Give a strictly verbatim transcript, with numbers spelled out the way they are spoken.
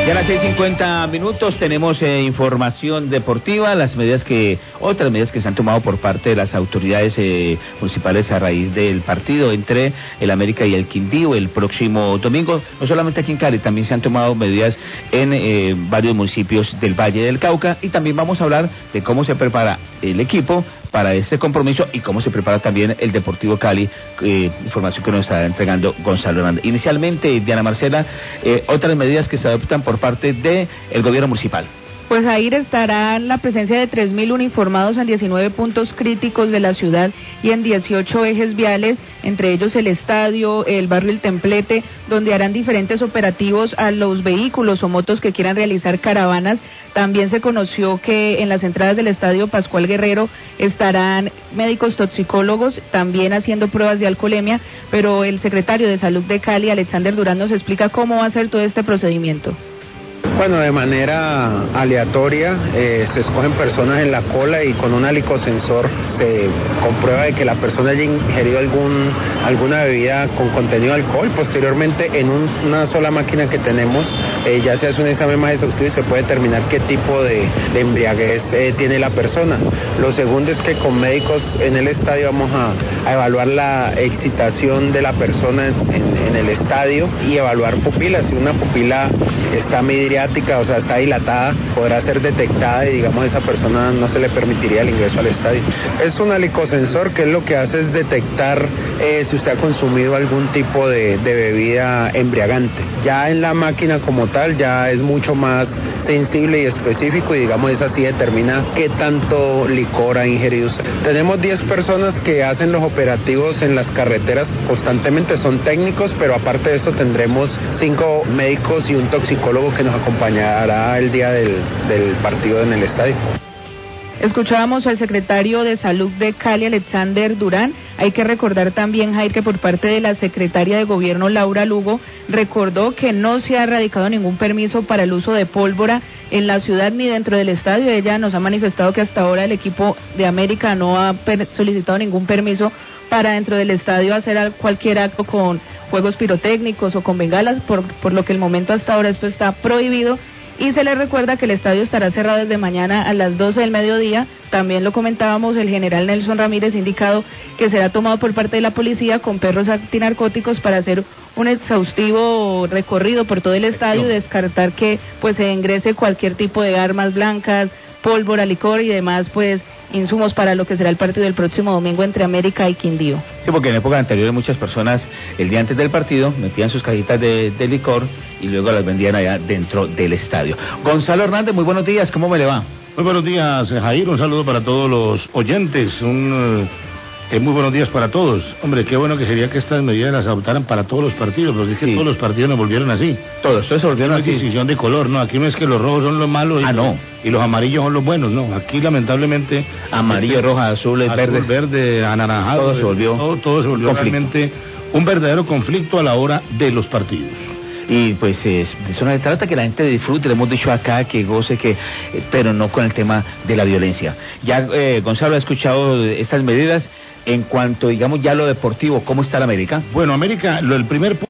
Ya a las seis cincuenta minutos tenemos eh, información deportiva, las medidas que, otras medidas que se han tomado por parte de las autoridades eh, municipales a raíz del partido entre el América y el Quindío el próximo domingo. No solamente aquí en Cali, también se han tomado medidas en eh, varios municipios del Valle del Cauca, y también vamos a hablar de cómo se prepara el equipo para este compromiso y cómo se prepara también el Deportivo Cali, eh, información que nos está entregando Gonzalo Hernández. Inicialmente, Diana Marcela, eh, otras medidas que se adoptan por parte del gobierno municipal. Pues ahí estará la presencia de tres mil uniformados en diecinueve puntos críticos de la ciudad y en dieciocho ejes viales, entre ellos el estadio, el barrio El Templete, donde harán diferentes operativos a los vehículos o motos que quieran realizar caravanas. También se conoció que en las entradas del estadio Pascual Guerrero estarán médicos toxicólogos también haciendo pruebas de alcoholemia, pero el secretario de Salud de Cali, Alexander Durán, nos explica cómo va a ser todo este procedimiento. Bueno, de manera aleatoria eh, se escogen personas en la cola y con un alicosensor se comprueba de que la persona haya ingerido algún, alguna bebida con contenido de alcohol. Posteriormente, en un, una sola máquina que tenemos, eh, ya se hace un examen más exhaustivo y se puede determinar qué tipo de, de embriaguez eh, tiene la persona. Lo segundo es que con médicos en el estadio vamos a, a evaluar la excitación de la persona en, en, en el estadio y evaluar pupilas. Si una pupila está midriática, o sea, está dilatada, podrá ser detectada y, digamos, a esa persona no se le permitiría el ingreso al estadio. Es un alicosensor que es lo que hace es detectar eh, si usted ha consumido algún tipo de, de bebida embriagante. Ya en la máquina como tal ya es mucho más sensible y específico y, digamos, esa sí determina qué tanto licor ha ingerido usted. Tenemos diez personas que hacen los operativos en las carreteras constantemente, son técnicos, pero aparte de eso tendremos cinco médicos y un toxicólogo que nos acompañará el día del, del partido en el estadio. Escuchábamos al secretario de Salud de Cali, Alexander Durán. Hay que recordar también, Jair, que por parte de la secretaria de Gobierno, Laura Lugo, recordó que no se ha radicado ningún permiso para el uso de pólvora en la ciudad ni dentro del estadio. Ella nos ha manifestado que hasta ahora el equipo de América no ha per- solicitado ningún permiso para dentro del estadio hacer cualquier acto con juegos pirotécnicos o con bengalas, por, por lo que el momento hasta ahora esto está prohibido. Y se les recuerda que el estadio estará cerrado desde mañana a las doce del mediodía. También lo comentábamos, el general Nelson Ramírez ha indicado que será tomado por parte de la policía con perros antinarcóticos para hacer un exhaustivo recorrido por todo el estadio y descartar que pues se ingrese cualquier tipo de armas blancas, pólvora, licor y demás pues insumos para lo que será el partido del próximo domingo entre América y Quindío. Sí, porque en época anterior muchas personas el día antes del partido metían sus cajitas de, de licor y luego las vendían allá dentro del estadio. Gonzalo Hernández, muy buenos días, ¿cómo me le va? Muy buenos días, Jair, un saludo para todos los oyentes, un eh, muy buenos días para todos. Hombre, qué bueno que sería que estas medidas las adoptaran para todos los partidos, porque es que sí, todos los partidos nos volvieron así. Todos, todos se volvieron así. No hay distinción de color, no, aquí no es que los rojos son los malos y, ah, no. y los amarillos son los buenos, no, aquí lamentablemente... Amarillo, este, roja, azul, azul verde. verde, anaranjado. Todo se volvió Todo, todo se volvió conflicto. Realmente un verdadero conflicto a la hora de los partidos. Y pues eh, de eso se trata, que la gente disfrute, le hemos dicho acá que goce, que eh, pero no con el tema de la violencia. Ya eh, Gonzalo ha escuchado estas medidas en cuanto, digamos, ya lo deportivo, ¿cómo está la América? Bueno, América, lo, el primer